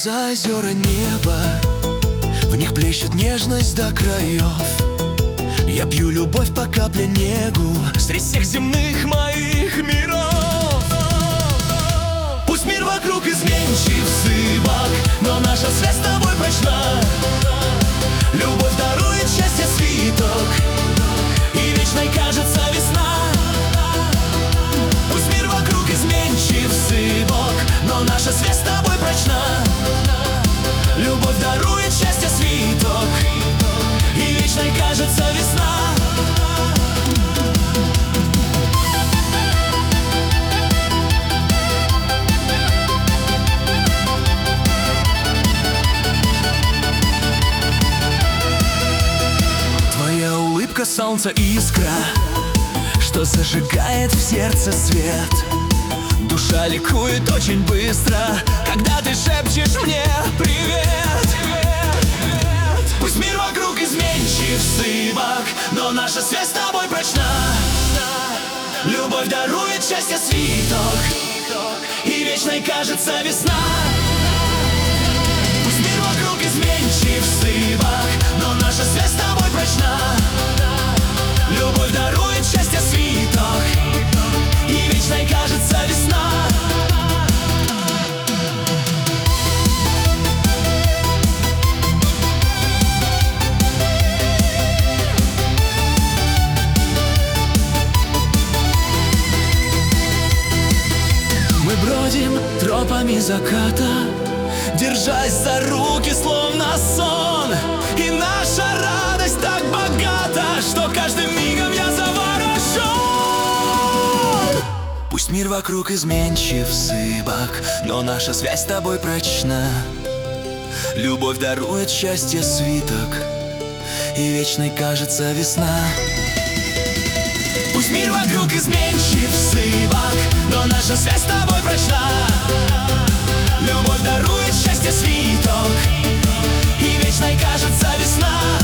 глаза озера неба, в них плещет нежность до краев. Я пью любовь по капле негу среди всех земных моих миров. Пусть мир вокруг изменчив, зыбок, но наша связь с тобой прочна. Любовь дарует счастье свиток, и вечной кажется весна. Пусть мир вокруг изменчив, зыбок, но наша связь с тобой прочна. Любовь дарует счастье свиток, и вечной кажется весна. Твоя улыбка, солнце, искра, что зажигает в сердце свет. Душа ликует очень быстро, когда ты шепчешь мне привет. Пусть мир вокруг изменчив, зыбок, но наша связь с тобой прочна. Любовь дарует счастье свиток, и вечной кажется весна. Пусть мир вокруг изменчив, зыбок, но наша связь с тобой прочна. Любовь дарует счастье свиток, и вечной кажется весна. Мы бродим тропами заката, держась за руки, словно сон. И наша радость так богата, что каждым мигом я заворожен. Пусть мир вокруг изменчив, зыбок, но наша связь с тобой прочна. Любовь дарует счастье свиток, и вечной кажется весна. Пусть мир вокруг изменчив, зыбок, но наша связь с тобой прочна. Любовь дарует счастье свиток, и вечной кажется весна.